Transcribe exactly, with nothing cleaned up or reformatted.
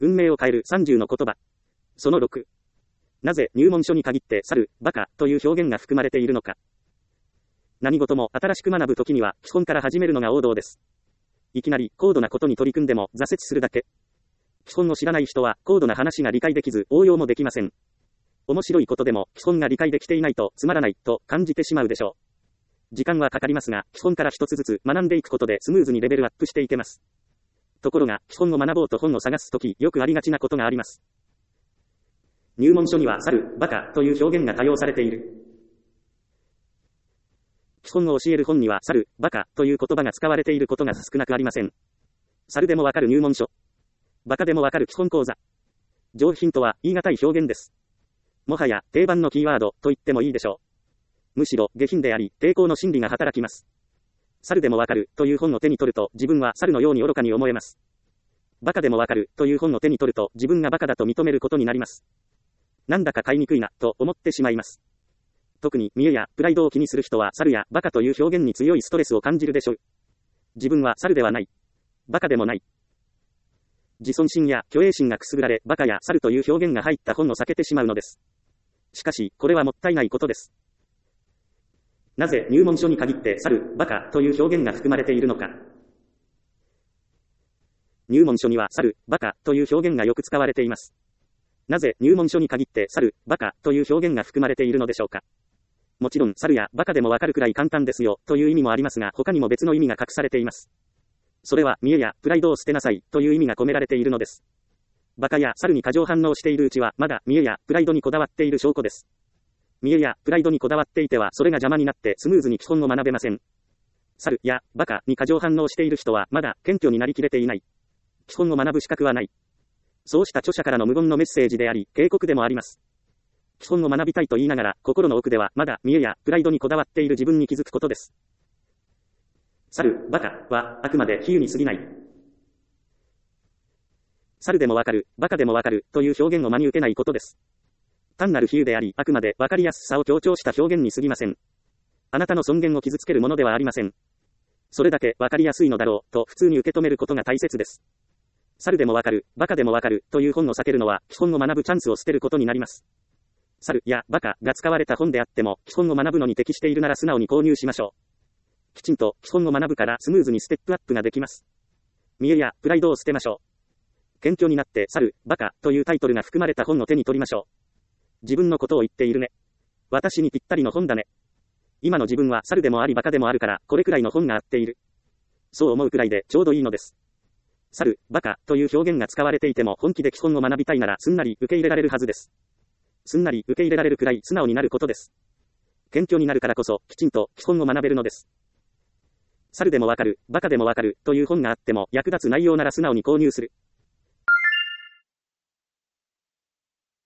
運命を変えるさんじゅうの言葉。そのろく。なぜ入門書に限って猿、馬鹿という表現が含まれているのか。何事も新しく学ぶときには基本から始めるのが王道です。いきなり高度なことに取り組んでも挫折するだけ。基本を知らない人は高度な話が理解できず応用もできません。面白いことでも基本が理解できていないとつまらないと感じてしまうでしょう。時間はかかりますが、基本から一つずつ学んでいくことでスムーズにレベルアップしていけます。ところが、基本を学ぼうと本を探すとき、よくありがちなことがあります。入門書には猿、馬鹿という表現が多用されている。基本を教える本には猿、馬鹿という言葉が使われていることが少なくありません。猿でもわかる入門書。馬鹿でもわかる基本講座。上品とは言い難い表現です。もはや定番のキーワードと言ってもいいでしょう。むしろ下品であり抵抗の心理が働きます。猿でもわかるという本を手に取ると自分は猿のように愚かに思えます。馬鹿でもわかるという本を手に取ると自分が馬鹿だと認めることになります。なんだか買いにくいなと思ってしまいます。特に見栄やプライドを気にする人は猿や馬鹿という表現に強いストレスを感じるでしょう。自分は猿ではない。馬鹿でもない。自尊心や虚栄心がくすぐられ馬鹿や猿という表現が入った本を避けてしまうのです。しかし、これはもったいないことです。なぜ入門書に限って猿、馬鹿という表現が含まれているのか。入門書には猿、馬鹿という表現がよく使われています。なぜ入門書に限って猿、馬鹿という表現が含まれているのでしょうか。もちろん猿や馬鹿でもわかるくらい簡単ですよという意味もありますが、他にも別の意味が隠されています。それは見栄やプライドを捨てなさいという意味が込められているのです。馬鹿や猿に過剰反応しているうちはまだ見栄やプライドにこだわっている証拠です。見栄やプライドにこだわっていてはそれが邪魔になってスムーズに基本を学べません。猿や馬鹿に過剰反応している人はまだ謙虚になりきれていない。基本を学ぶ資格はない。そうした著者からの無言のメッセージであり、警告でもあります。基本を学びたいと言いながら、心の奥ではまだ見栄やプライドにこだわっている自分に気づくことです。猿、馬鹿はあくまで比喩に過ぎない。猿でもわかる、馬鹿でもわかるという表現を真に受けないことです。単なる比喩であり、あくまでわかりやすさを強調した表現に過ぎません。あなたの尊厳を傷つけるものではありません。それだけわかりやすいのだろうと普通に受け止めることが大切です。猿でもわかる、馬鹿でもわかるという本を避けるのは基本を学ぶチャンスを捨てることになります。猿や馬鹿が使われた本であっても基本を学ぶのに適しているなら素直に購入しましょう。きちんと基本を学ぶからスムーズにステップアップができます。見栄やプライドを捨てましょう。謙虚になって猿、馬鹿というタイトルが含まれた本を手に取りましょう。自分のことを言っているね。私にぴったりの本だね。今の自分は猿でもあり馬鹿でもあるからこれくらいの本が合っている。そう思うくらいでちょうどいいのです。猿、馬鹿という表現が使われていても本気で基本を学びたいならすんなり受け入れられるはずです。すんなり受け入れられるくらい素直になることです。謙虚になるからこそきちんと基本を学べるのです。猿でもわかる、馬鹿でもわかるという本があっても役立つ内容なら素直に購入する。